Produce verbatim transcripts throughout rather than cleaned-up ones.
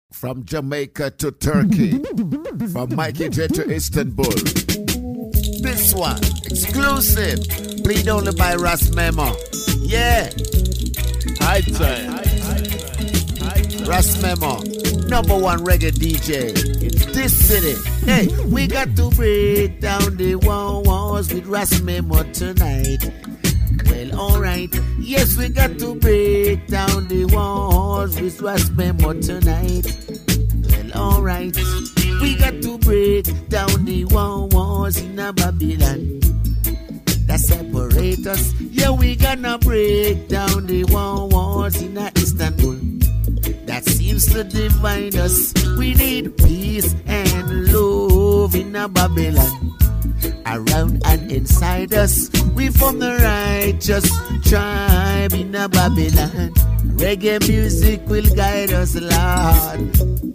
From Jamaica to Turkey, from Mikey J to Istanbul. This one, exclusive, played only by Ras Memo. Yeah. High time. Ras Memo, number one reggae D J in this city. Hey, we got to break down the walls with Ras Memo tonight. Well, alright. Yes, we got to break down the walls with Ras Memo tonight. Well, alright. We got to break down the walls in a Babylon that separate us. Yeah, we gonna break down the walls in a Istanbul that seems to divide us. We need peace and love in a Babylon around and inside us. We from the righteous tribe in a Babylon. Reggae music will guide us, Lord.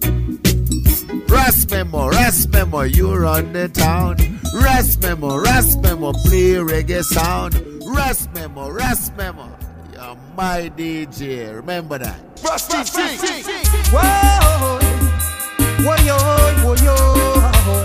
Ras Memo, Ras Memo, you run the town. Ras Memo, Ras Memo, play reggae sound. Ras Memo, Ras Memo, you're my D J, remember that. Ras D J. Whoa, whoa, yo, whoa, yo.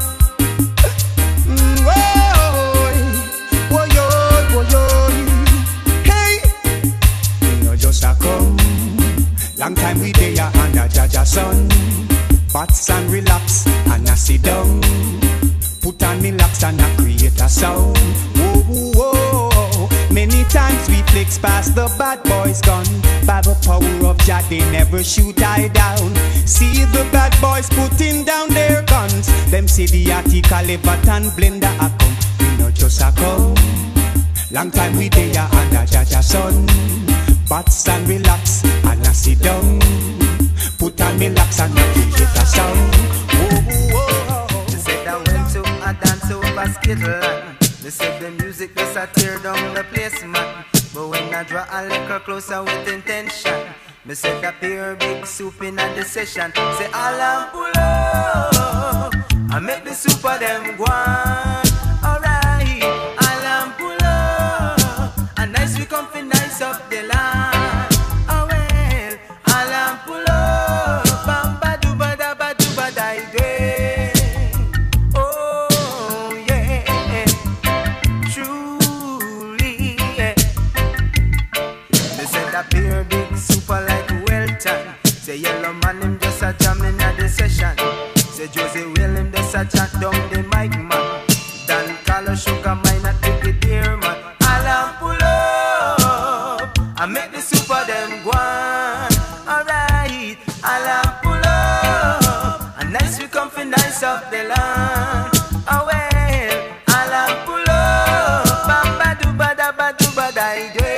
Long time we dey under Jaja sun. Bats and relax and I sit down. Put on me locks and I create a sound. Whoa, whoa, whoa. Many times we flex past the bad boys gun. By the power of Jah they never shoot I down. See the bad boys putting down their guns. Them say the article Levat and Blender a come. We not just a come. Long time we dey under Jaja sun. Bats and relax and I sit down. Put on me locks and I create a sound. Whoa, whoa. They said I went to a dance over Skittle. They said the music just a tear down the place, man. But when I draw a little closer with intention, me said that pure big soup in a the session. Say all I'm pull up, I make the soup of them go on. Alright, all I'm pull up, a nice we comfy nice up the line. Say yellow man him just a jamming at the session. Say Josie Will him just a chat down the mic man. Dan Carlos Sugar mine a take it dear man. All I'm pull up, I make the super them go on. Alright, all I'm pull up, a nice we comfy nice up the land. Oh well, all I'm pull up, bamba do bada bada bada day.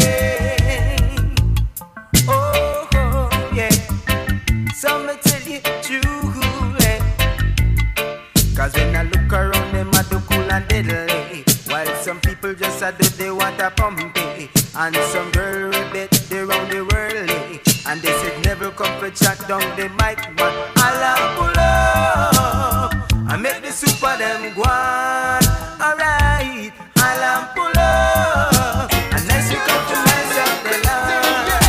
So me tell you true, eh? Cause when I look around them I do cool and deadly, while some people just a do they want a pumpy. And some girl bet they round the world, eh? And they said never come for chat down the mic. But all I pull up, I make the super them go on. Alright, all I pull up, and nice we come to nice up the land.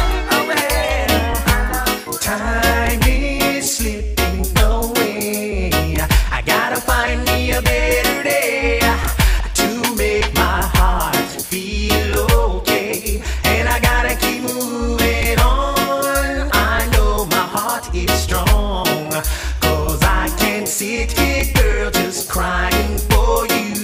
Time is slipping away. I gotta find me a better day to make my heart feel okay. And I gotta keep moving on. I know my heart is strong, cause I can't sit here, girl, just crying for you.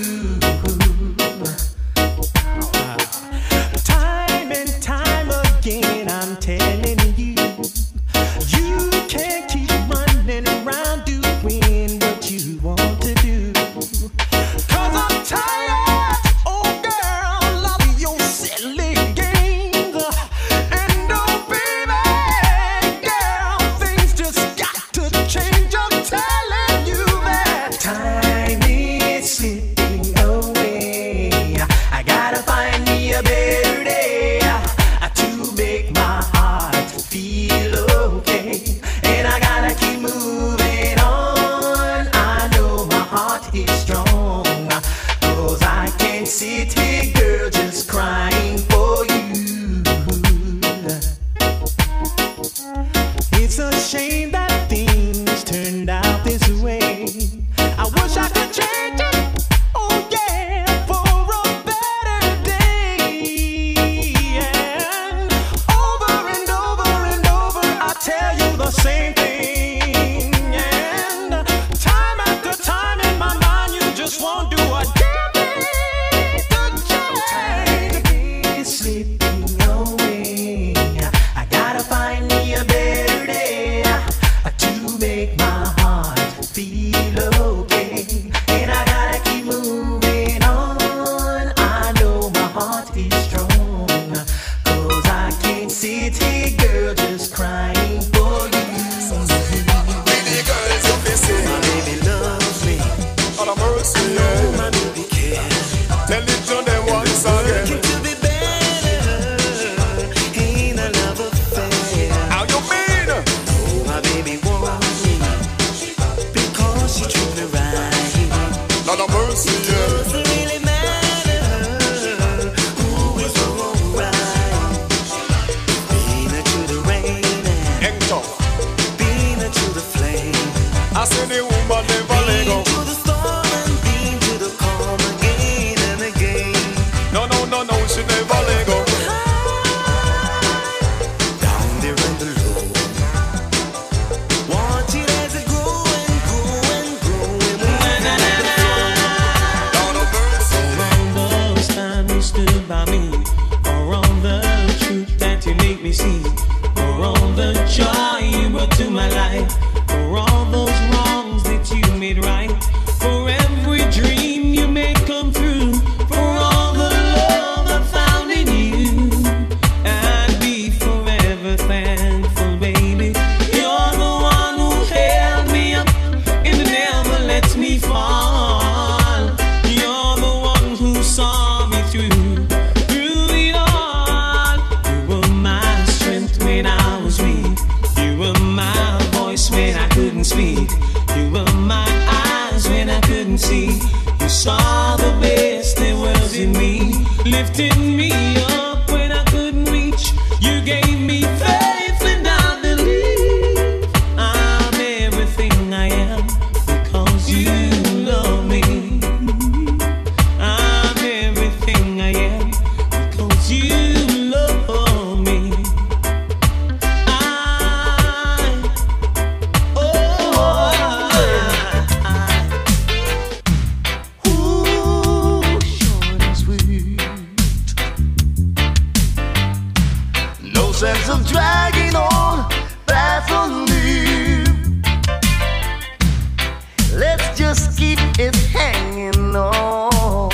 Time and time again I'm telling you, you can't keep running around doing what you want to do. Cause I'm tired, oh girl, of your silly games. And oh baby, girl, things just got to change. I'm telling you that time is slipping away. I gotta find me a better day to make my heart feel okay. And I gotta keep moving on. I know my heart is strong, cause I can't sit here, girl, just crying for you. It's a shame that things I say the woman never let go. To the storm and been to the calm again and again. No, no, no, no, she never let go. Down there in the low. Watch it as it grow and grow and grow and grow. For all those times you stood by me, for all the truth that you make me see, for all the joy you brought to my life, for all those wrongs that you made right, for every dream you made come true, for all the love I found in you, I'd be forever thankful, baby. You're the one who held me up and never lets me fall. You're the one who saw me through, through it all. You were my strength when I was weak. You were my voice when I couldn't speak. You were my eyes when I couldn't see. You saw the best there was in me, lifting me up when I couldn't reach. You gave me faith when I believe I'm everything I am because you love me. I'm everything I am because you love me. I, oh, I, ooh, short and sweet. No sense of dragging on, that's on me. Let's just keep it hanging on.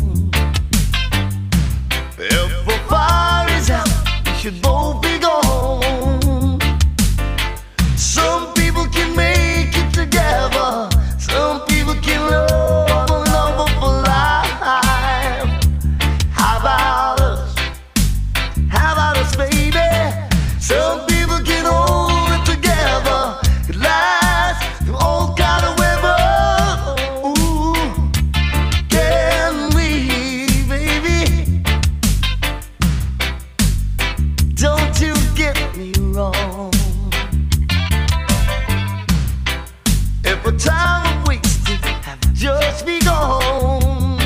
If the fire is out, we should both be gone. Some people can make it together. Some people can love and love for life. How about us? How about us, baby? Some people can hold it together. It lasts through all kind of weather. Ooh, can we, baby? Don't you get me wrong. If a time wasted have just begun,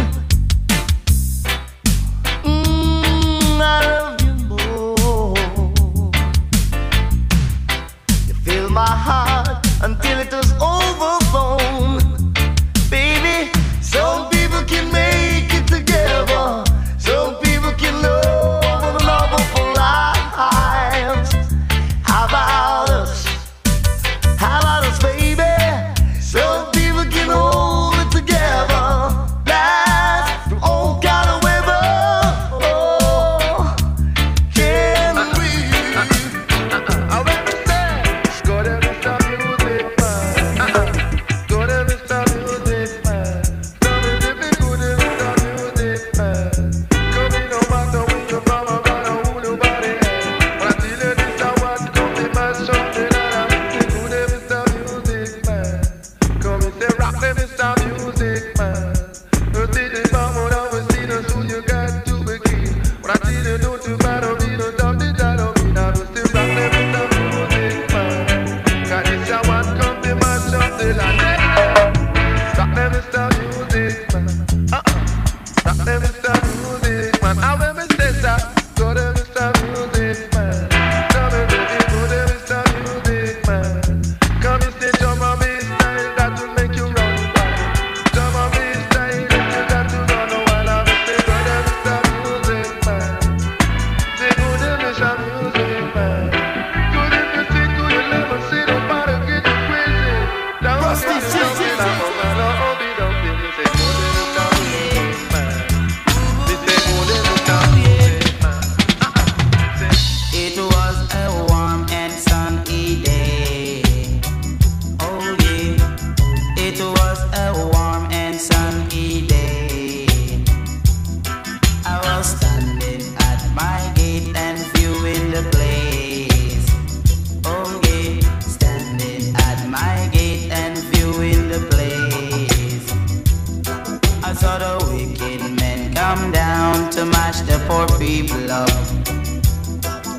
mm, I love you more. You fill my heart until it was overflown. Baby, some people can make it together. Some people can love and love for lives. How about us? How about us, baby? Some people can hold it together. Last through all kind of weather. Oh, can we? I went to say, go there, Mister Music Man. Go there, Mister Music Man. Tell me if it good, Mister Music Man. Come in no matter where you from, I'm gonna hold your body. But I tell you this, I want to be my something that I'm good, Mister Music Man. Come and say, rock me, Mister Music Man. You see the bomb, now we see the soul you got to begin. But I tell you, don't you matter, be the dumb, the dad of me. Now you still rock me, Mister Music Man. Cause this I want come to my something like that. Rock me, Mister Music Man. Uh-uh. Rock me, Mister Music Man. I will miss this, go to Mister Music Man. Tell me, baby, go to Mister Music Man. Come and stay, jump on me style, that will make you run wild. Jump on me style, if you got to run a while. I will say, go to Mister Music Man. Say, go to Mister Music Man. Good if you think good, you never see nobody get you crazy. Down Rusty in the City. something, I'm a man, I'll be down in the say, go to Mister Music Man. They say, go to Mister Music Man. Uh-uh. It was a warm and sunny day. Oh yeah, it was a warm and sunny day. I was standing at my gate and viewing the place. Oh yeah, standing at my gate and viewing the place. I saw the wicked men come down to mash the poor people up.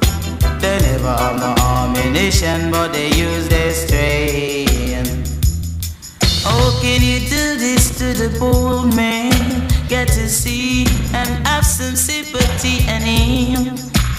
They never have no ammunition, but they use their strength. to the poor man, get to see and have some sympathy in him.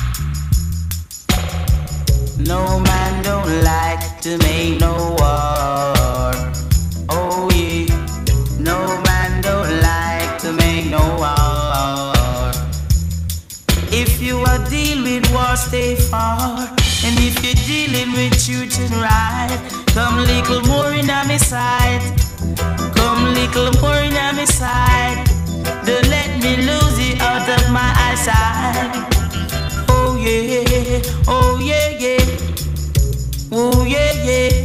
No man don't like to make no war. Oh yeah, no man don't like to make no war. If you are dealing with war, stay far. And if you're dealing with truth and right, come little more in my side. Come little more in my side. Don't let me lose it out of my eyesight. Oh yeah, oh yeah, yeah. Oh yeah, yeah.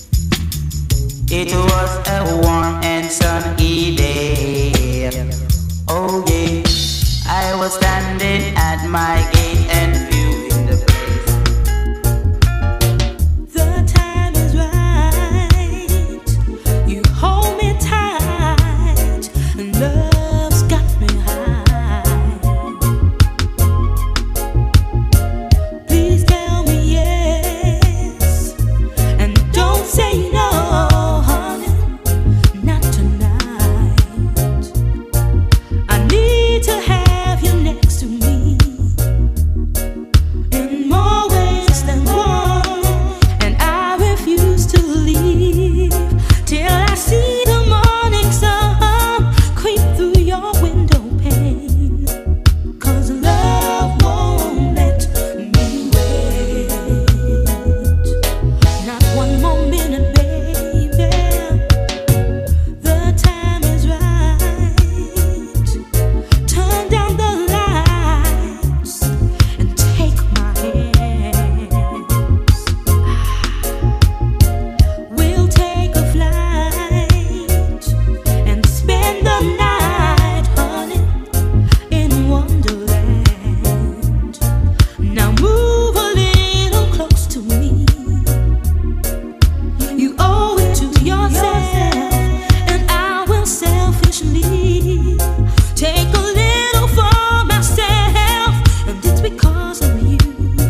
It was a warm and sunny day. Oh yeah. I was standing at my gate and viewing the place. The time is right. You hold me tight, and love's got me high. Please tell me yes, and don't say no, honey, not tonight. I need to have you next to me in more ways than one, and I refuse to leave till I see the morning sun creep through your window pane. 'Cause love won't let me wait, not one more minute, baby. The time is right. Turn down the lights and take my hand. We'll take a flight and spend the night, honey, in Wonderland. Now move a little close to me. You owe it to yourself, and I will selfishly take a little for myself, and it's because of you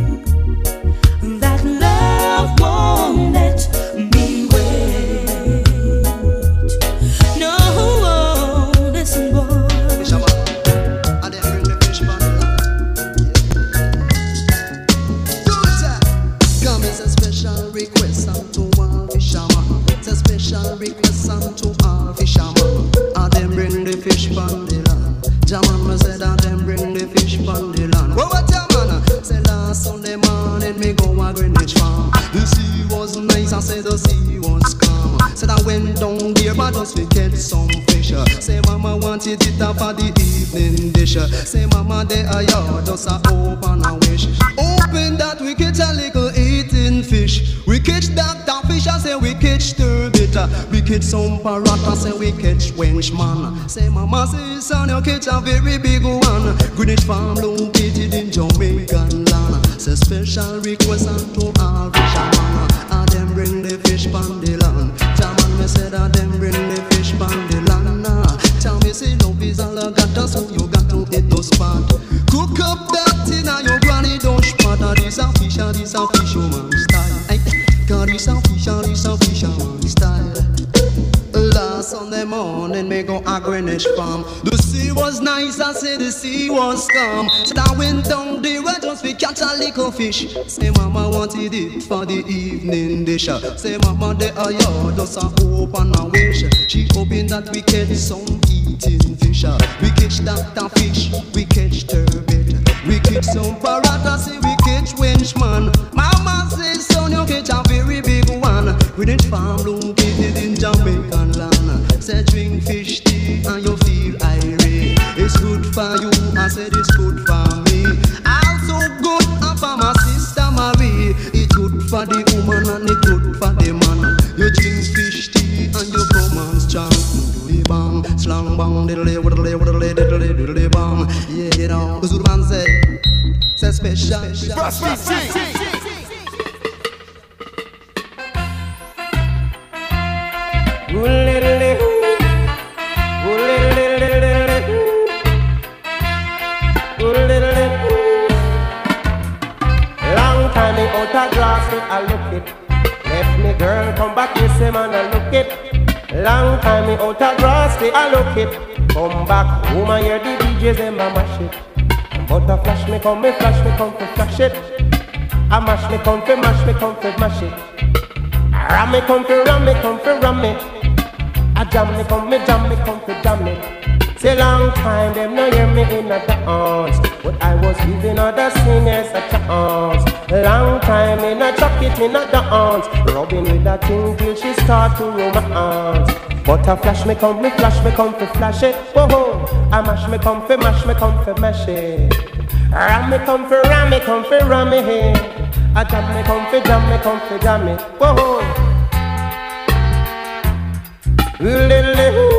that love won't let me wait. No, listen, boy. And then bring the fish on the line. Come, it's a special request unto all fishermen. It's a special request unto all fishermen. And then bring the fish on the line. Jaman me said and then bring the fish on the line. Well, what ya man? Say last Sunday morning me go a Greenwich farm. The sea was nice, I said the sea was calm. Said I went down there but just to catch some fish. Say mama wanted it up for the evening dish. Say mama they are yard just a open a wish. Open that we catch a little eating fish. We catch that fish, I say we catch turbot. We catch some parrot, I say we catch wenchman. Say mama say son you catch a very big one. Greenwich farm located in Jamaican land. Say special request unto all fishermen. And them bring the fish from the land. Jaman me said and them bring the fish from the land. Tell me say love is all I got, so you got to hit those spot. Cook up that thing and your granny don't spot. This a fish, and this a fisherman style. Ay, 'cause this a fish, and this a fisherman style. Last Sunday morning, me go a Greenwich farm. The sea was nice, I say the sea was calm. So I went down the road just to catch a little fish. Say mama wanted it for the evening dish. Say mama they are yard just a open a wish. She hoping that we catch some eating fish. We catch that fish, we catch turbot. We catch some parrot, I say we catch wenchman. Mama says son you catch a very big one. Greenwich farm located in Jamaican land. Say drink fish tea and you feel irate. It's good for you, I said it's good for me. Also good for my sister Marie. It's good for the woman and it's good for the man. You drink fish tea and you come on strong. Doodly bang, slang bang, diddly diddly diddly diddly diddly bang. Yeah, you know, the good man say, say special. Long time out of glass, I look it. Let me girl come back, you say man, I look it. Long time me out of grass, they I look it. Come back home and hear the D Js them a mash it. But a flash me come, me flash me come to flash it. I mash me come, fi mash me come to mash it. Ram me come, fi ram me come, fi ram it. I jam me come, me jam me come, fi jam it. Say long time them no hear me in a dance, but I was giving other singers a chance. Long time in a chuck it in a dance, rubbing with that thing till she start to romance. But a flash me come, me flash me come fi flash it. Whoa ho, I mash me come fi mash me come fi mash it. Ram me come fi ram me come fi ram me hey. I jam me come fi jam me come fi jam it. Whoa ho. Little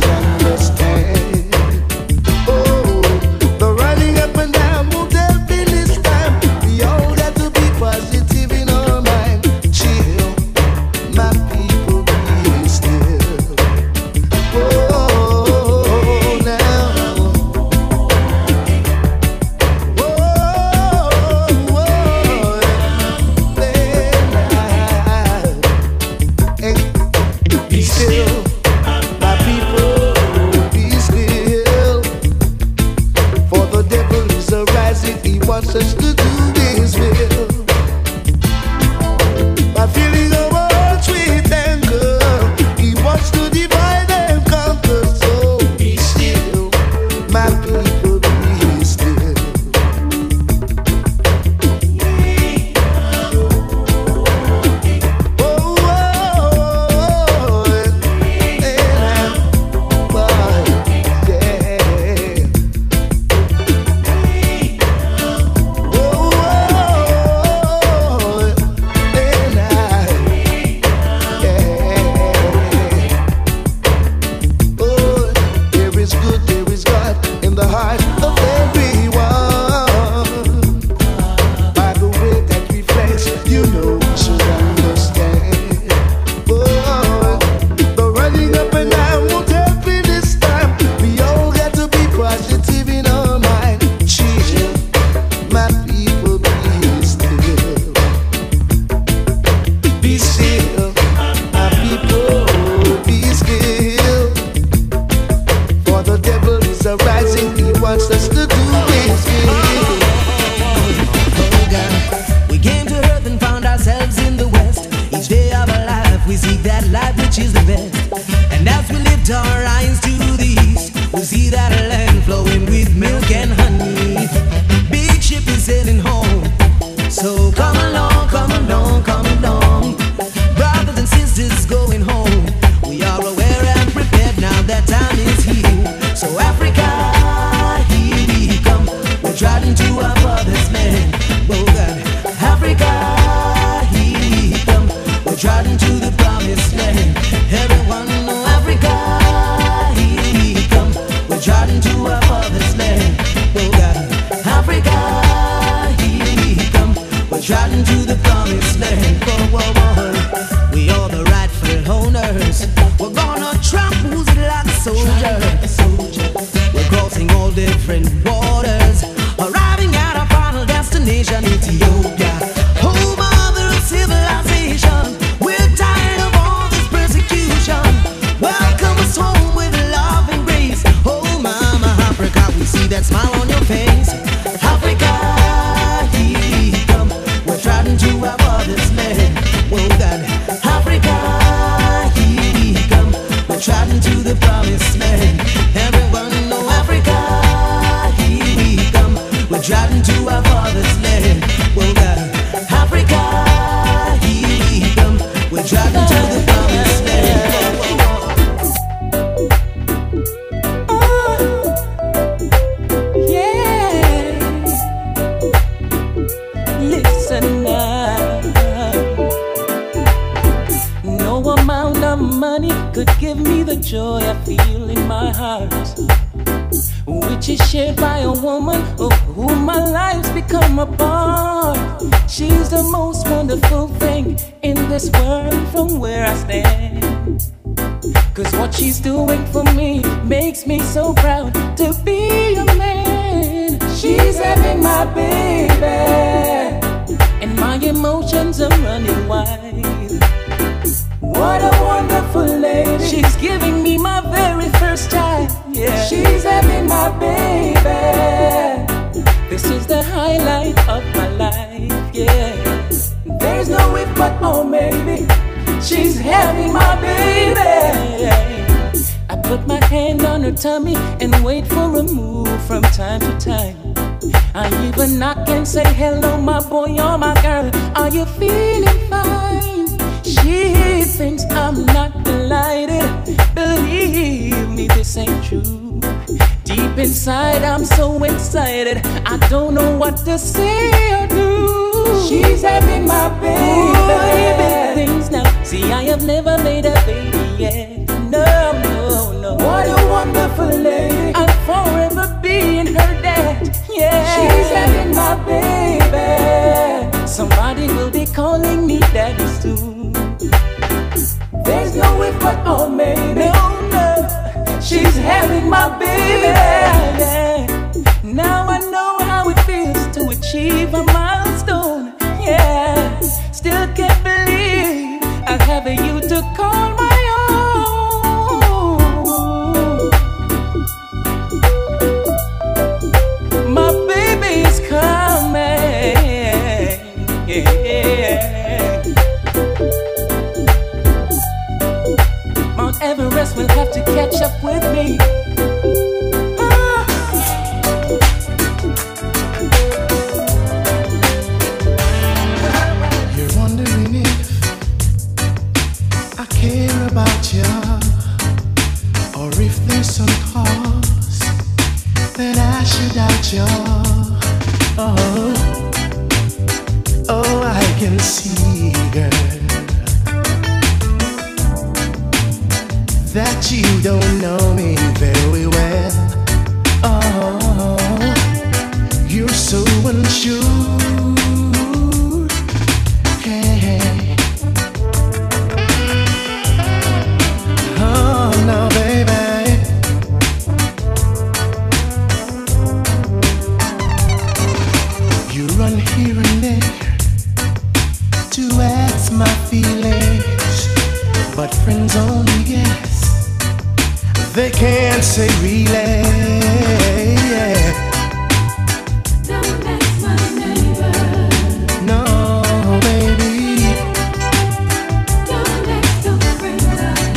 Up and down, will there be which is the best. And as we lift our eyes to the east, we see that land flowing with milk and honey. Big ship is sailing home. So come along, come along, come along. Brothers and sisters going home. We are aware and prepared now that time is here. So Africa, here we come. We're trotting to our father's land. Oh God, Africa, here we come. We're trotting to the promised land. Everyone know Africa, here we come. We're trotting to our father's land. Oh God, Africa, here we come. We're trotting to the promised land. Whoa, whoa, whoa. We are the rightful owners. We're gonna trample like soldiers. We're crossing all different waters, arriving at our final destination, Ethiopia. Oh, mother of civilization, we're tired of all this persecution. Welcome us home with love and grace. Oh, mama Africa, we see that smile on your face. Africa, here we come. We're trying to our father's land. Oh God, Africa, here we come. We're trying to the promised land. Everyone know Africa, here we come. We're driving to our father's land. Oh God, Africa, here we come. We're driving to the promised land. Oh, yeah. Listen now. No amount of money could give me the joy I feel in my heart, which is shared by a woman of whom my life's become a part. She's the most wonderful thing in this world from where I stand. Cause what she's doing for me makes me so proud to be a man. She's having my baby, and my emotions are running wild. What a wonderful lady. She's giving me my very first child. Yeah. She's having my baby. This is the highlight of my life. Yeah. There's no if but oh maybe. She's having my baby. I put my hand on her tummy and wait for a move from time to time. I even knock and say hello, my boy or my girl. Are you feeling fine? She thinks I'm not delighted. Believe me, this ain't true. Deep inside, I'm so excited. I don't know what to say or do. She's having my baby. Ooh, baby things now. See, I have never made a baby yet. No, no, no. What a wonderful lady. I'll forever be in her debt. Yeah. She's having my baby. Somebody will be calling me daddy soon. There's no if but oh maybe. No, no. She's having my baby. Now I know how it feels to achieve a milestone. Yeah. Still can't believe I have you to call my own. My baby is coming. Yeah. Mount Everest will have to catch up with me. Ah. You're wondering if I care about you, or if there's some cause that I should doubt you. Oh, oh, I can see, girl, that you don't know me very well. Oh, you're so unsure. Hey. Oh, no, baby. You run here and there to ask my feelings, but friends only guess. They can't say really. Don't ask my neighbor. No, baby. Don't ask your friends.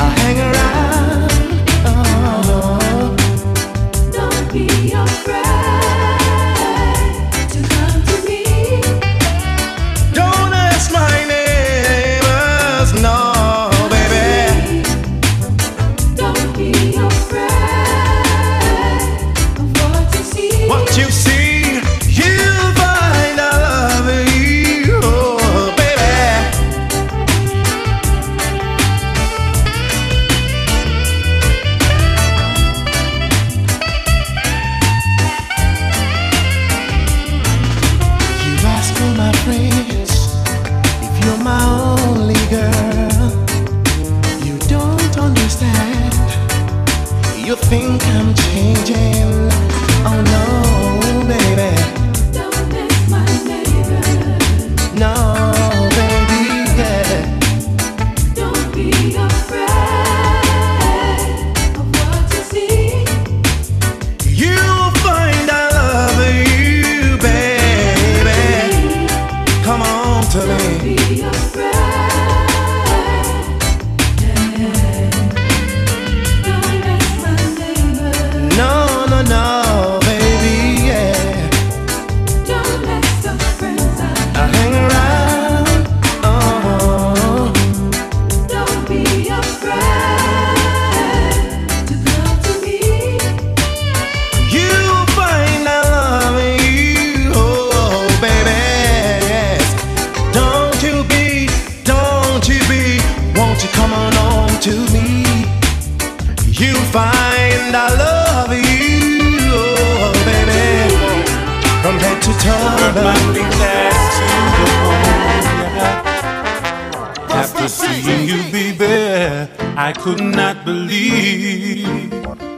After seeing you, baby, I could not believe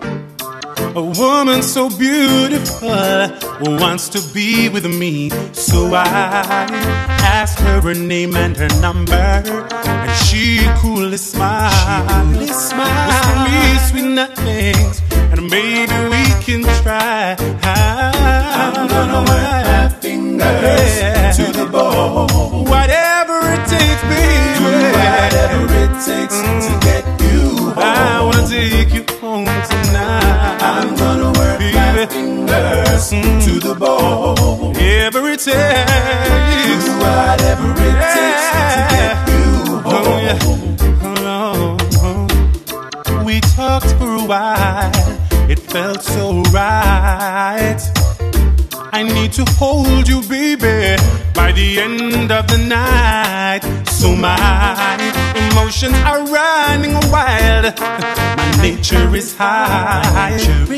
a woman so beautiful wants to be with me. So I asked her her name and her number, and she coolly smiled. She smiled. Whispered me sweet nothings, and maybe we can try. I'm gonna work my fingers yeah. to the bone. Whatever it takes, baby. Do whatever it takes mm. to get you home. I wanna take you home tonight. I'm gonna work baby. my fingers mm. to the bone. Whatever it takes. Do whatever it yeah. takes to get you home. Oh, yeah. oh, oh. We talked for a while. It felt so right. I need to hold you, baby, by the end of the night. So my emotions are running wild. My nature is high.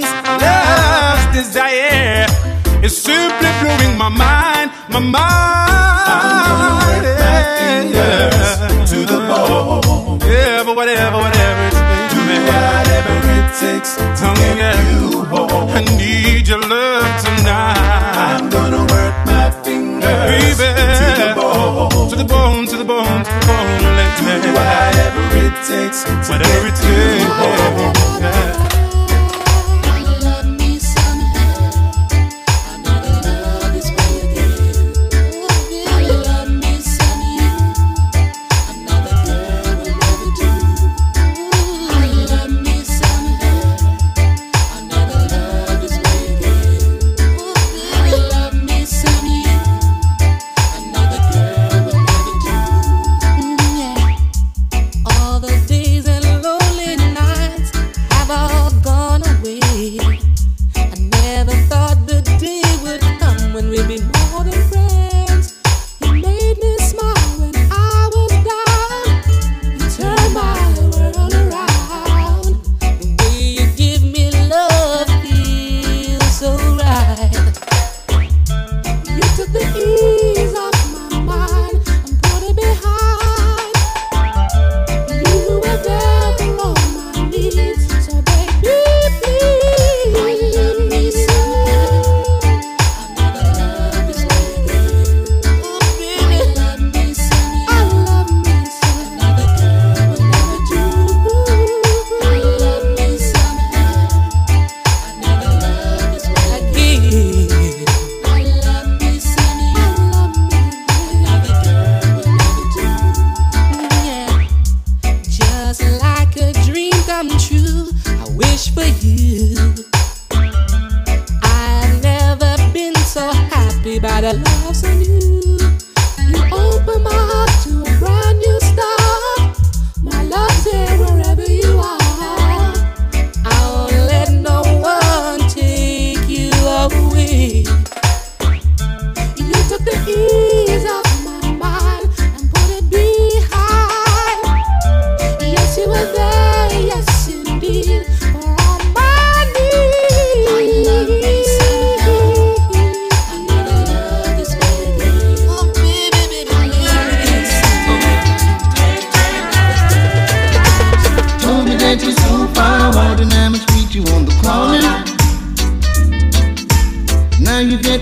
Love's desire is simply blowing my mind. My mind. I'm gonna work my fingers to the bone. Yeah, but whatever, whatever it takes. Do whatever it takes to get yeah. you home. I need your love tonight. I'm gonna work my fingers baby. to the bone, to the bone, to the bone, to the bone. Let's do whatever it takes, to whatever it takes. Yeah.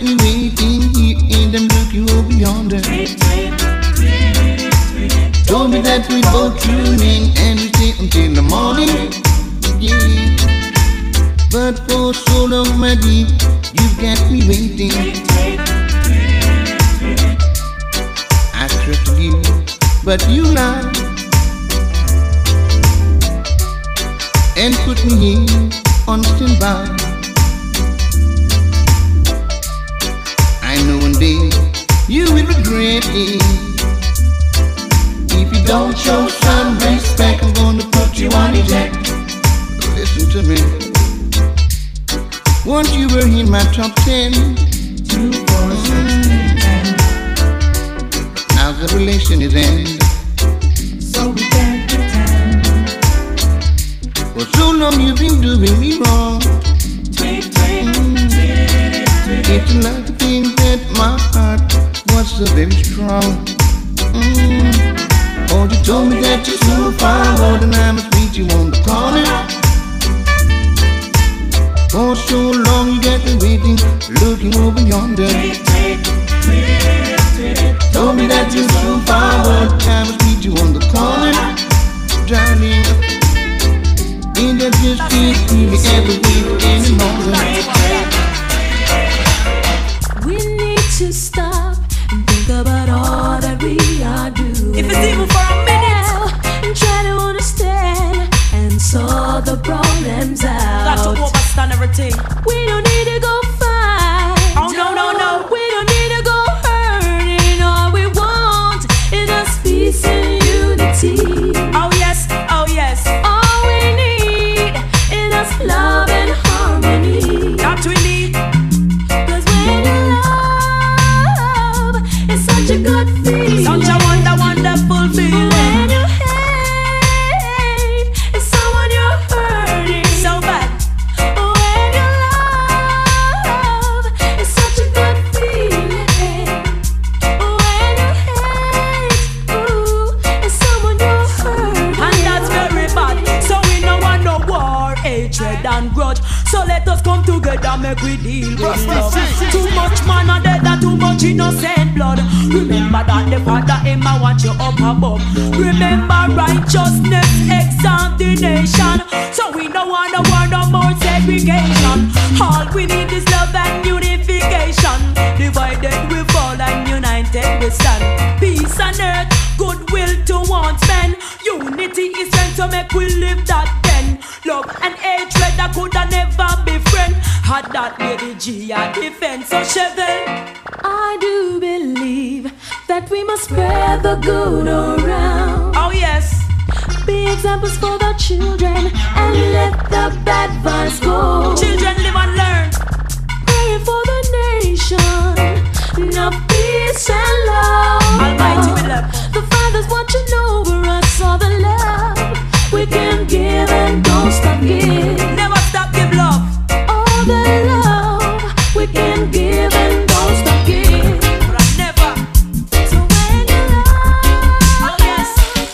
Told me me that we both tune in and we stay until the morning. Yeah. But for so long, my dear, you've got me waiting. I trusted you, but you lied and put me here on standby. I know one day you will regret it. If you don't show some respect, I'm gonna put you on eject. Listen to me. Once you were in my top ten, two, four, six, ten. Now the relation is end. So we can't pretend. For so long you've been doing me wrong. Tweet, tweet, mm. If you like to think that my heart was so very strong. Mm. Oh, you told me that you're so far more than I must meet you on the corner. For so long you got me waiting, looking over yonder. Told me that you're so far, but I must meet you on the corner. Darling, ain't that just can't really ever wait anymore. We need to stop and think about all that we are doing. If it's even for a minute, and try to understand and solve the problems out. Got to overstand everything. We don't need to go fight. Oh no no no. We don't need to go hurting. All we want is just peace and unity. Oh yes, oh yes. All we need is just love and harmony. That we need. Cause when you love, it's such a good feeling. Such a wonder, wonderful feeling. When you hate, it's someone you're hurting. So bad. When you love, it's such a good feeling. When you hate, ooh, it's someone you're hurting. And that's very bad. So we no want no war, hatred and grudge. So let us come together, make we deal with love. Too much man are dead and too much innocent blood. Remember that the Father him I want you up above. Remember righteousness exalt the nation. So we don't want no war, no more segregation. All we need is love and unification. Divided we fall and united we stand. Peace on earth, goodwill towards men. Unity is strength to make we live that then. Love and hatred that could have never be friend. Had that Lady G a defense so Chevelle. I do believe that we must spread the good around. Oh yes. Be examples for the children and let the bad vibes go. Children live and learn. Pray for the nation, now peace and love. Almighty we love. The Father's watching over us, all the love we can give and don't stop giving. Never stop give love. All the love we can give and don't stop giving. But I never. So when you love, oh yes.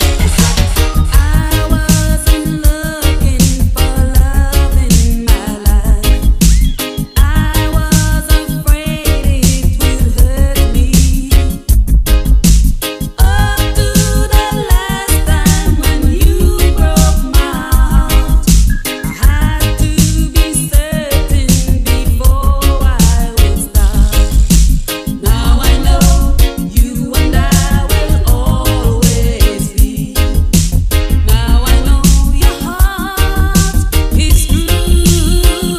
I wasn't looking for love in my life. I was afraid it would hurt me. Up to the last time when you broke my heart, I had to be certain before I would start. Now I know you and I will always be. Now I know your heart is true.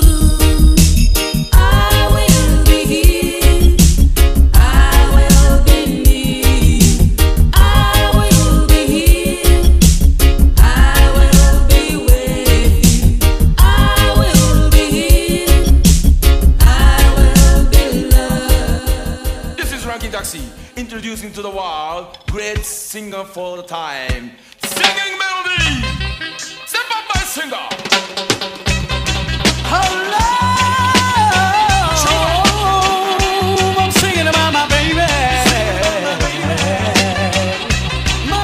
I will be here. I will be near. I will be here. I will be with you. I will be here. I will be loved. This is Ranking Taxi, introducing to the world great singer for the time, singing melody. Step up my singer. Hello, I'm singing about my baby. My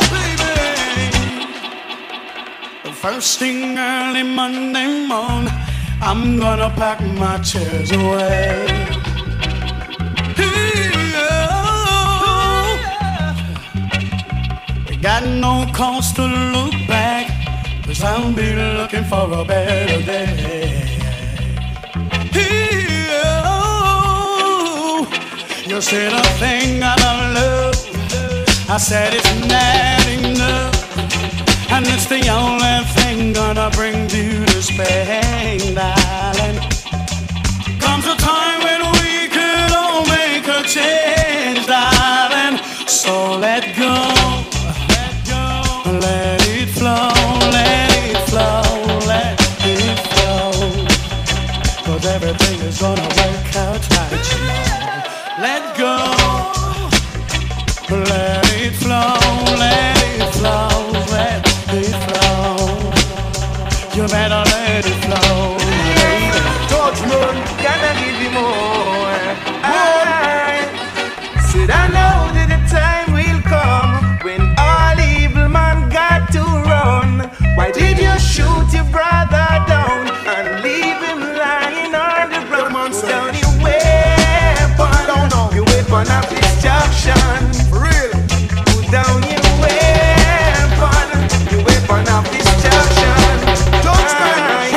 baby. The first thing early Monday morning, I'm gonna pack my chairs away. got no cause to look back, 'cause I'll be looking for a better day. Oh, you said a thing out of love, I said it's not enough, and it's the only thing gonna bring you this pain, darling. Comes a time when we could all make a change, darling. So let go, let go, let it flow, let it flow, let it flow. 'Cause everything is gonna work out right, you know. Let go, let it flow, let it flow, let it flow. You better let it flow, baby. Judgment, can I give you more? I said I know that the time will come when all evil man got to run. Why did you shoot your brother down and leave him lying on the ground? Put down your weapon, your weapon of destruction. For real. Put down your weapon, your weapon of destruction. Judgment.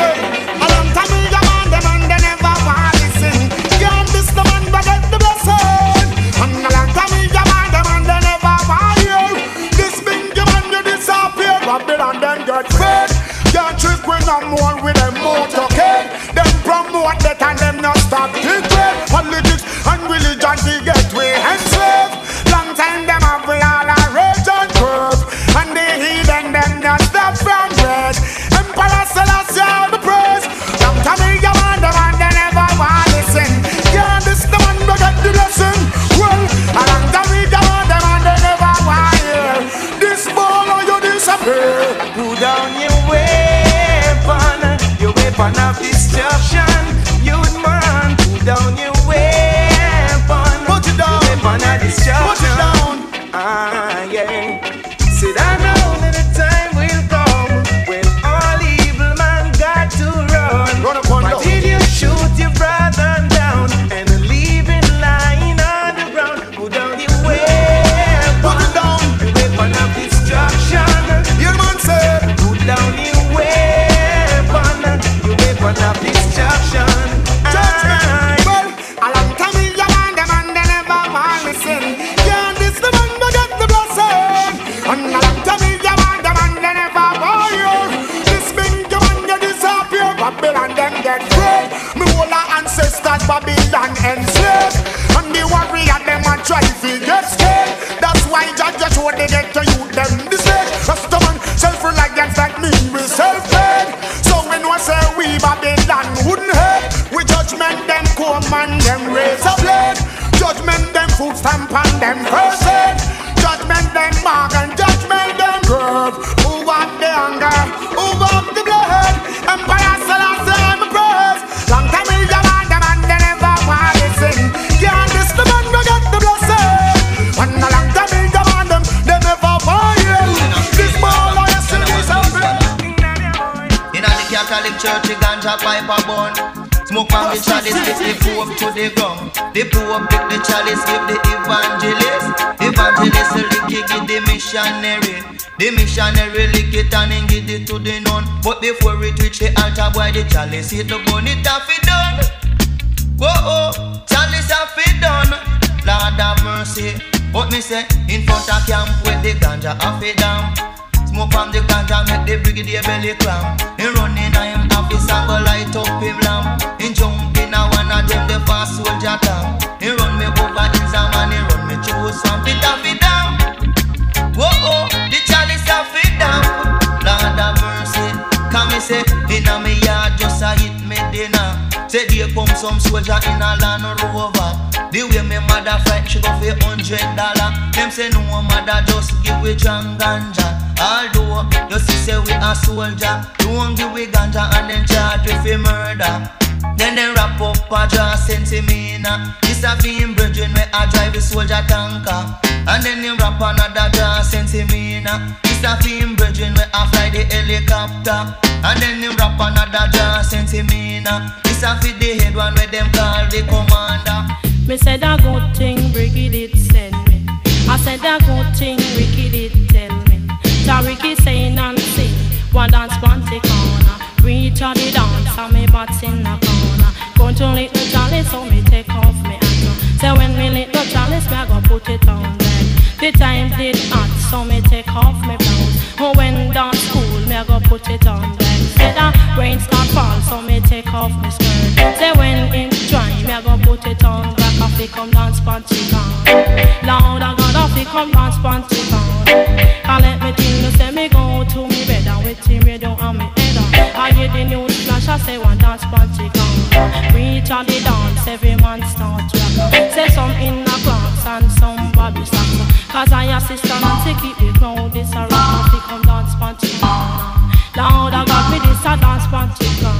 A long time we go on them and they never want to listen. Can't this the man but get the blessing. And a long time we go on them and they never want to hear. This big man you disappear, Babylon then get fed. Can't trick when I'm more with them motorcade. Them promote that and them not stop it. Politics and religion they get we enslaved. Long time them have all a rage and curve, and the heathen them not stop from bread. Emperor Selassie all the praise. Long time we go on them and they never want to listen. Yeah, this the man who get the lesson. Well, a long time we go on them and they never want to hear. This ball or you disappear. Put down your weapon, your weapon of destruction. Youth man, put down your weapon. Put it down. Your weapon of destruction. Put it down. Ah, yeah. Said I know that the time will come when all evil man got to run. Run upon Why did you shoot your brother down and leave him lying on the ground? Put down your weapon. Put it down. Your weapon of destruction. Your man said, put down your weapon. Your weapon of destruction. Ah, well, a long time we go on them and they never want to listen. Yeah, this the man who get the blessing. And a long time we go on them and they never want to hear. This big man you disappear, Babylon them get free. Me whole our ancestors Babylon enslaved, and the warrior them a try to get scared. That's why Judge just want to get to you them this stage. Customer self-reliance that mean we self-made. So when we say we Babylon wouldn't hate, we judgment them come and them raise a blade. Judgment them food stamp and them first aid. Judgment them mark and judgment them curve. Who want the anger? Who want the blood? Empire Selassie I'm a praise. Long time we go on them and they never want to listen. Yeah, this the man who get the blessing. And a long time we go on them, they never want to hear. This ball I see this happen. In the Catholic Church, the ganja pipe a bun. Smoke from the chalice, give the pope to the ground. The pope pick the chalice, give the evangelist. Evangelist lick it, give the missionary. The missionary lick it and then give it to the nun. But before it reach the altar, boy, the chalice hit the bone, it have it done. Whoa, oh, chalice have it done. Lord have mercy. But me say, in front of camp, with the ganja have it down. Smoke from the ganja make the brigadier belly cram. He run in a him office and go light up him lamp. He jump in a one of them the fast soldier camp. He run me over in some and he run me through some. It have it down. Whoa oh, the chalice have it down. Lord have mercy. Come me say, in a me yard just a hit me dinner. Say there come some soldier in a Land Rover. The way me mother fight, she go for hundred dollar. Them say no mother just give we strong ganja. Although you see say we a soldier, don't give we ganja and then charge we for murder. Then they wrap up a draw sentimina. This a film brethren where I drive the soldier tanker. And then they wrap another draw sentimina. This a film brethren where I fly the helicopter. And then they wrap another draw sentimina. This a fit the head one where them call the commander. Me said a good thing, Ricky did send me. I said a good thing, Ricky did tell me. Rita, Ricky, say Nancy, one dance panty corner. Reach out the dance and me bats in the corner. Going to lick the chalice, so me take off me hat. Say when me lick the chalice, me I go put it on then. The time did hot, so me take off me blouse. Oh, when dance cool, me I go put it on then. Say that rain start fall, so me take off me skirt. Say when it's dry, me I go put it on back off the come dance panty on. Loud I got off the come dance panty on. I let me tell you, say me go to me bed and with the radio on me head on. I hear the news flash, I say one dance panty on. Reach out the dance, every man start to rock. Say some in the class and some bobby socks. Cause I assist Nancy keep the crowd this a rock. They come dance panty on. Loud I got me this a dance panty on.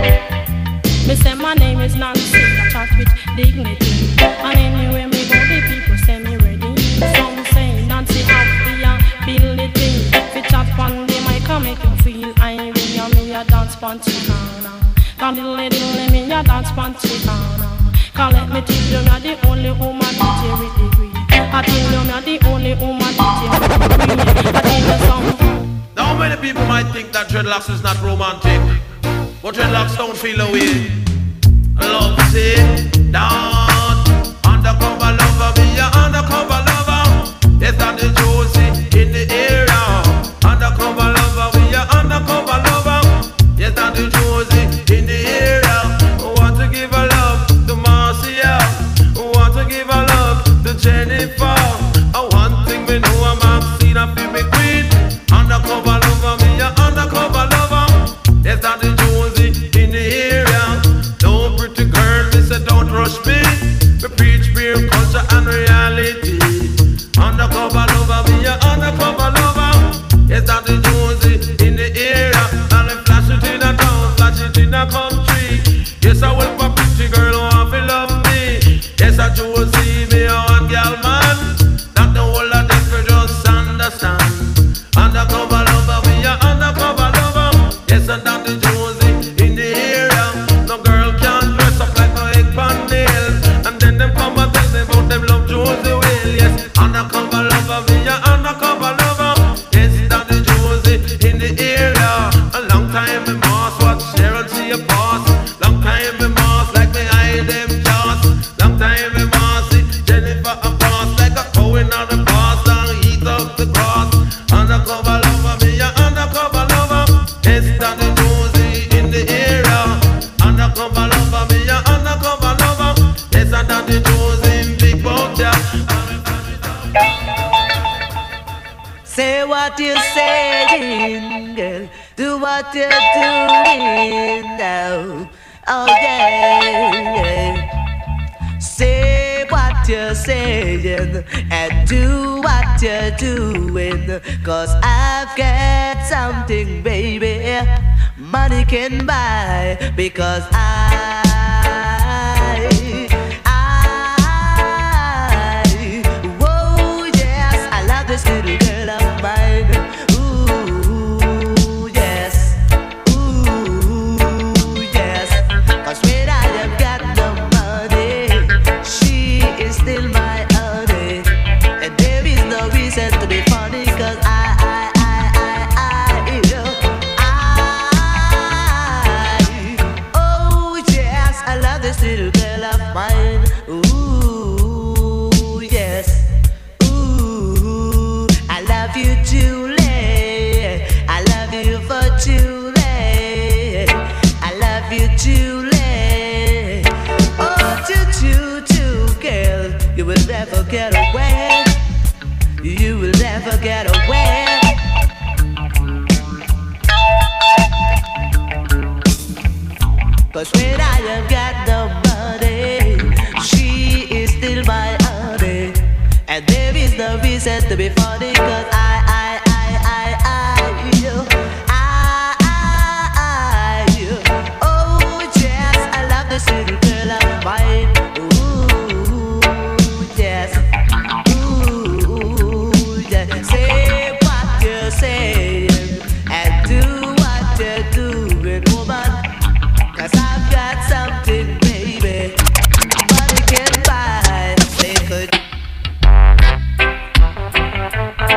Me say my name is Nancy, I chat with dignity. And anywhere me go, the people say me ready. Some say Nancy have the ability. If you chat on the mic, I make you feel I really am me a dance panty corner. Cause little little me a dance panty corner. Cause let me tell you, me a the only woman that with degree. I tell you, me a the only woman that with degree. I tell you some. Now many people might think that dreadlocks is not romantic, but dreadlocks don't feel away. Love say, down, undercover lover, be a undercover lover. Yes, I'm the Josie in the area. Undercover lover, be a undercover lover. Yes, I'm the Josie in the area. Want to give a love to Marcia. Want to give a love to Jennifer. Uh, one thing we know, I'm Maxine, I feel me queen. Undercover lover, be a undercover lover. Yes, I'm the Josie in the area. No pretty girl, me say don't rush me. We preach pure culture and reality. Undercover lover, be a undercover lover. Yes, I'm the Josie in the area. And I flash it in a town, flash it in a country. Yes, I will for pretty girl who want to love me. Yes, I Josie, me a one girl man. Not the whole of them for just understand. Undercover lover, be a undercover lover. Yes, and I'm the Josie in the area. No girl can't dress up like no egg pan nail. And then them come and tell me about them love Josie well. Yes, undercover lover, be a undercover lover. Yes, I'm the Josie in the area. A long time me moss watch Sharon see a boss. Long time me moss like me eye them jaws. Long time me moss see Jennifer a boss like a cow in on the boss and eat up the grass. Undercover lover, be a undercover lover. Yes, I'm the Josie in the area. Undercover lover, be a undercover lover. Yes, I'm the Josie in big boat yeah. Say what you're saying, girl. Do what you're doing now. Oh yeah, yeah. Say what you're saying and do what you're doing. Cause I've got something, baby, money can buy. Because I this little girl of mine, ooh, yes, ooh, yes. Cause when I have got no money, she is still my honey. And there is no reason to be funny. Cause I, I, I, I, I, you know, I, oh yes, I love this little girl of mine, ooh, yes. You Julie, I love you for Julie, I love you Julie. Oh, choo choo choo, girl, you will never get away. You will never get away. Cause when I have got no money, she is still my honey. And there is no reason to be funny. Cause I, I, I, I, I, you, I, I, I, you. Oh yes, I love this little girl of mine. Ooh, yes. Ooh, yes. Say what you're saying and do what you're doing, woman. Cause I've got something, baby, money can buy. Say good.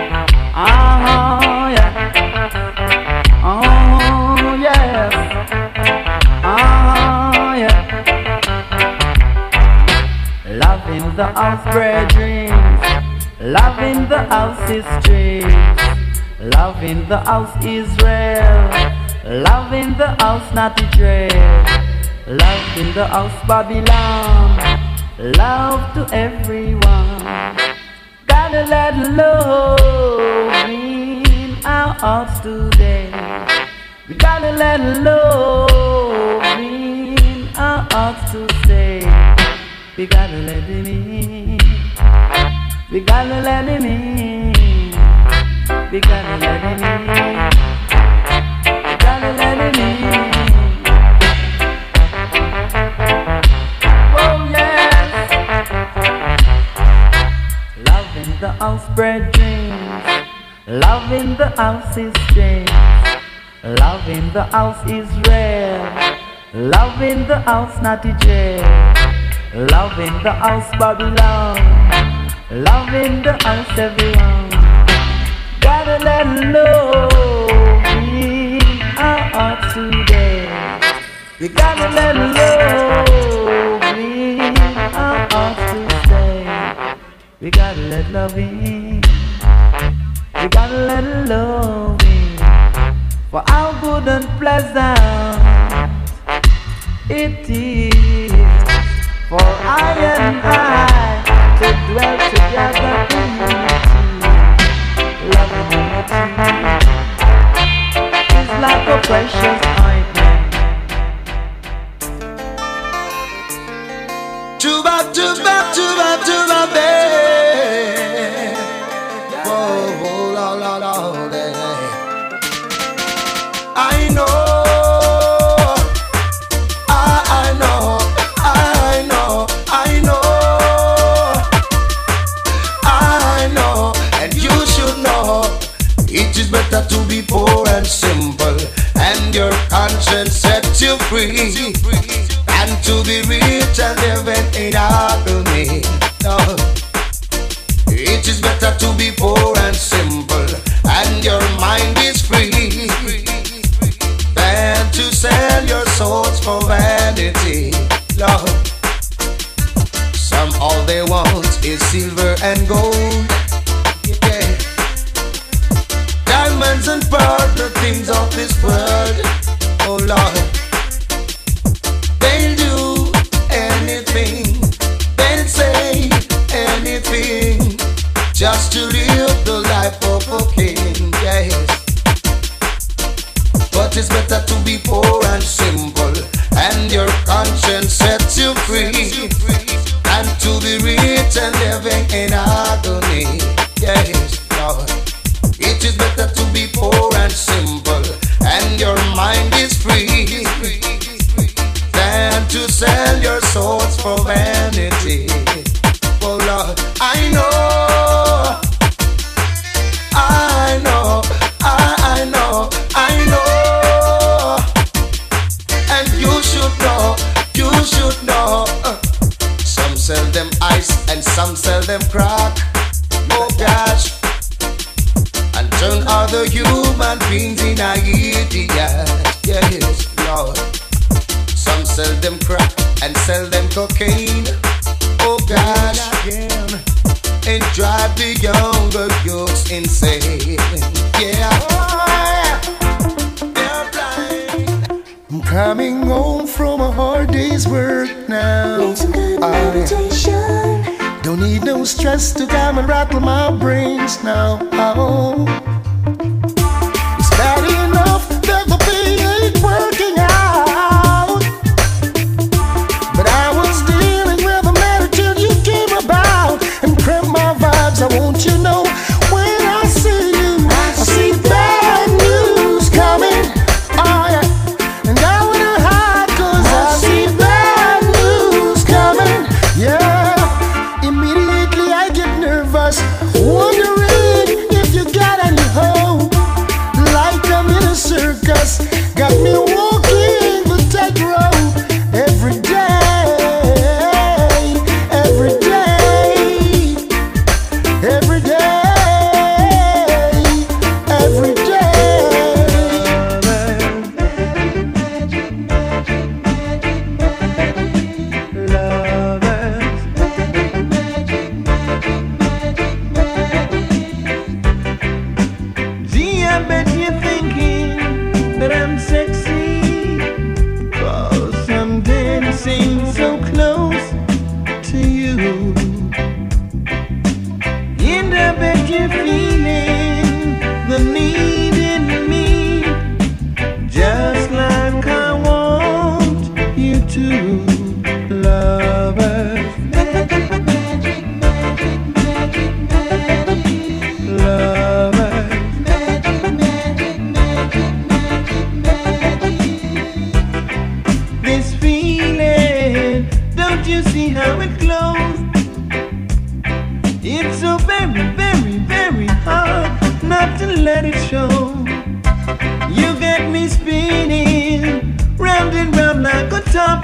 the house, brethren. Love in the house is strange. Love in the house, Israel. Love in the house, not Israel. Love in the house, Babylon. Love to everyone. Gotta let love in our hearts today. We gotta let love in our hearts to say. We gotta let him in. We gotta let him in. We gotta let him in. We gotta let him in. Oh yes. Love in the house, brethren. Love in the house is strange. Love in the house, Israel. Love in the house, not Israel. Love in the house, Babylon. Love in the house, everyone. Gotta let love in our hearts today. We gotta let love in our hearts to stay. We gotta let love in. We gotta let love in. For how good and pleasant it is for I and I to dwell together in unity. Love and unity is like a precious ointment. Tuba, tuba, tuba, tuba, babe. Whoa, whoa, la, la, la, la. I know, I, I know, I know, I know, I know, and you should know. It is better to be poor and simple, and your conscience sets you free, than to be rich and living in agony. No. It is better to be poor and simple, and your mind is free, than to sell your souls for vanity. Lord, some all they want is silver and gold, yeah. Diamonds and pearls, the things of this world. Oh Lord, they'll do anything, they'll say anything, just to live the life of a king, yes. But it's better to be poor and simple, and your conscience sets you free, than to be rich and living in agony. Yes, Lord. It is better to be poor and simple, and your mind is free, than to sell your souls for vanity. Oh Lord, I know, I know, I, I know, I know, and you should know, you should know. Uh, some sell them ice and some sell them crack. Oh gosh, and turn other human beings in a idiot. Yes, Lord. Some sell them crack and sell them cocaine. Oh gosh, again, and drive the younger youths insane. Yeah, they're blind. I'm coming home from a hard day's work now. Need some good meditation. Don't need no stress to come and rattle my brains now. Oh, it's bad enough that the pain ain't working out, but I was dealing with a matter till you came about and cramped my vibes. I want you to know, when I see you, I see bad news coming. Oh yeah, and I wanna hide 'cause I see bad news coming. Yeah, immediately I get nervous, wondering if you got any hope. and sexy, 'cause I'm dancing so close to you. And I bet you're feeling the need in me, just like I want you to, lovers. Magic, magic, magic, magic, magic, lovers. Magic, magic, magic, magic, magic. This feeling, don't you see how it glows? It's so very, very, very hard not to let it show. You get me spinning round and round like a top,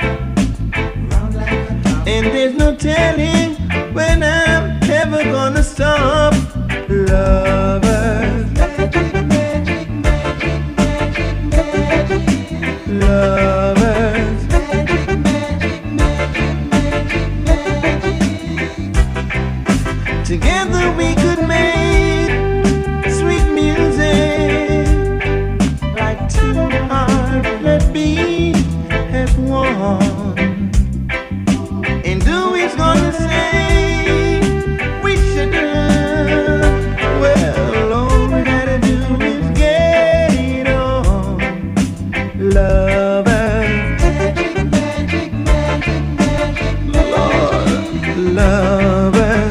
and there's no telling when I'm ever gonna stop, lovers. Magic, magic, magic, magic, magic, lovers. Magic, magic, magic, magic, magic. Together we could make sweet music, like two hearts that beat as one. And who is gonna say we should do? Well, all we gotta do is get it on, lovers. Magic, magic, magic, magic, Lord, lovers.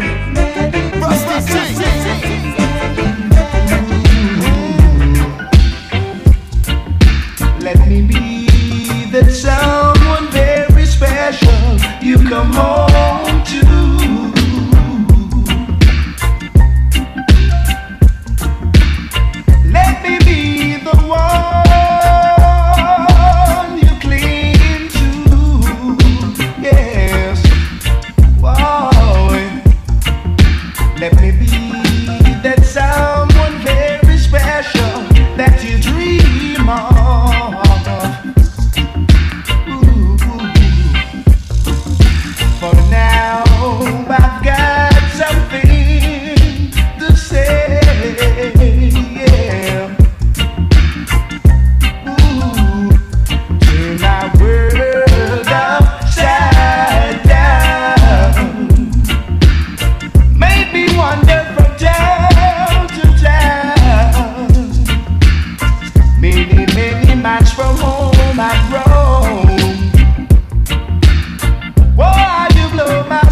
Let me be that someone very special you come home to. Let me be the one you cling to. Yes. Whoa. Let me be that someone very special that you dream of. For now, I've got something to say, yeah. Ooh, turn my world upside down. Made me wander from town to town. Many, many miles from home I've roamed. Whoa, you blow my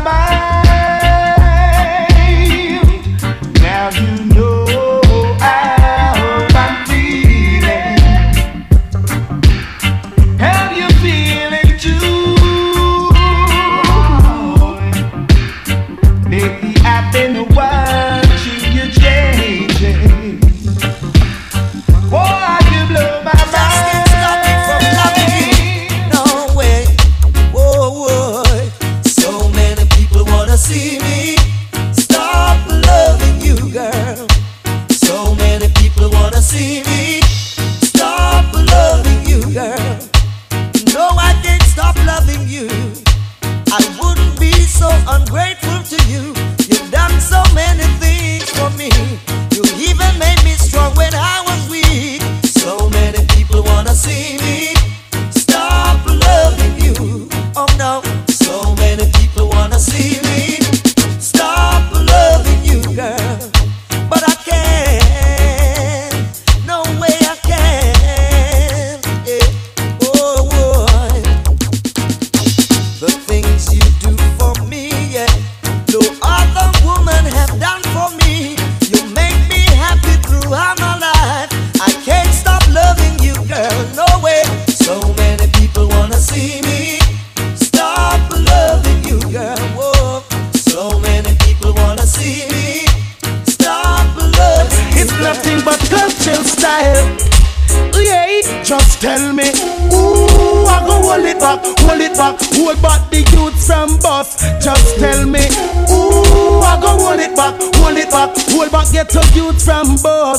mind. Now you know how I'm feeling. How you feeling too? Lately I've been watching you changing. Whoa, you blow my mind. No way. Whoa, whoa. So many people wanna see me stop loving you, girl. So many people wanna see me stop loving you, girl. No, I can't stop loving you. I wouldn't be so ungrateful to you. You've done so many things for me. You even made me strong when I was weak. So many people wanna see me stop loving you. Oh no, so many people wanna see me stop loving you, girl. But I can't, no way I can. Yeah. Oh, boy. The things you do for me, yeah, no other woman have done for me. You make me happy throughout my life. I can't stop loving you, girl, no way. So many people wanna see me stop loving you, girl. Whoa. So many people wanna see me stop loving you. It's nothing but cultural style. Yeah, just tell me, ooh, I go hold it back, hold it back, hold back the youth from bus. Just tell me, ooh, I go hold it back, hold it back, hold back, get to youth from bus.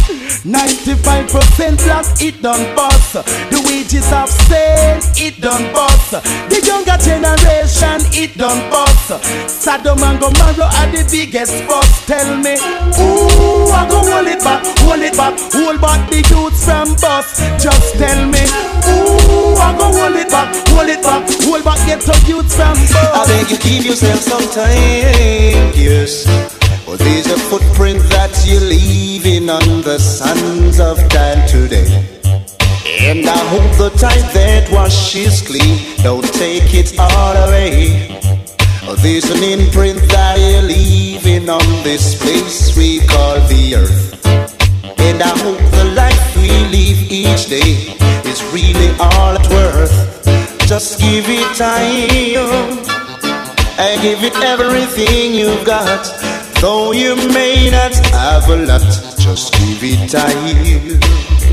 ninety-five percent black, it done bust. The wages of sin, it done bust. The younger generation, it done bust. Sodom and Gomorrah are the biggest bust. Tell me, ooh, I go hold it back, hold it back, hold back the youths from bust. Just tell me, ooh, I go hold it back, hold it back, hold back get to youths from bust. I beg you, give yourself some time, yes. Well, there's a footprint that you're leaving on the sands of time today. And I hope the time that washes clean don't take it all away. Oh, there's an imprint that you're leaving on this place we call the earth. And I hope the life we live each day is really all it's worth. Just give it time and give it everything you've got. Though you may not have a lot, just give it time.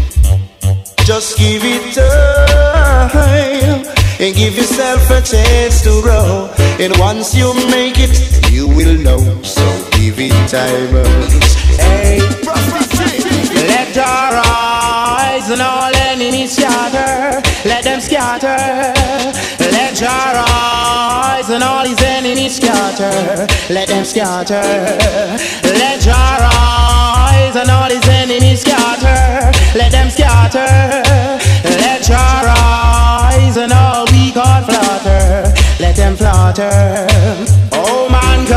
Just give it time and give yourself a chance to grow. And once you make it, you will know. So give it time. Hey, let your eyes and all enemies scatter. Let them scatter. Let your eyes and all his enemies scatter. Let them scatter. Let your eyes and all his enemies scatter. Let them scatter. Let your eyes and all we call flutter. Let them flutter. Oh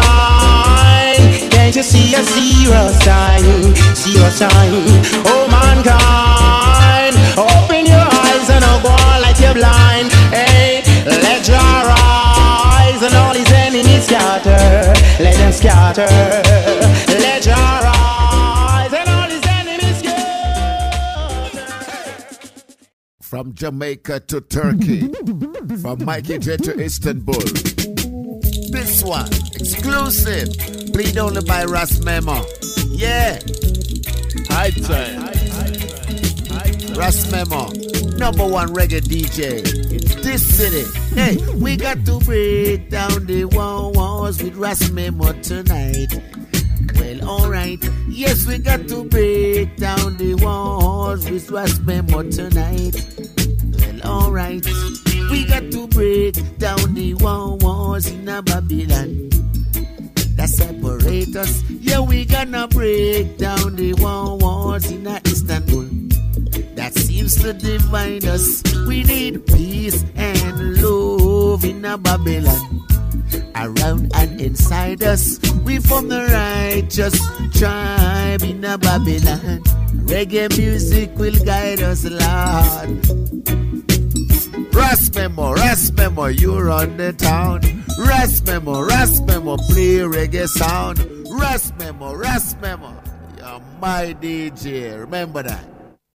mankind, can't you see a zero sign? Zero sign. Oh mankind, open your eyes and oh go on like you're blind. Hey, let your eyes and all his enemies scatter. Let them scatter. Let your eyes and all his enemies scatter. From Jamaica to Turkey, from Mikey J to Istanbul. This one, exclusive, played only by Ras Memo. Yeah. High time. Ras Memo, number one reggae D J in this city. Hey, we got to break down the walls with Ras Memo tonight. Well, alright. Yes, we got to break down the walls with Ras Memo tonight. Well, alright. We got to break down the walls in a Babylon that separate us. Yeah, we gonna break down the walls in a Istanbul that seems to divide us. We need peace and love in a Babylon around and inside us. We from the righteous tribe in a Babylon. Reggae music will guide us, Lord. Ras Memo, Ras Memo, you run the town. Ras Memo, Ras Memo, play reggae sound. Ras Memo, Ras Memo, you're my D J, remember that.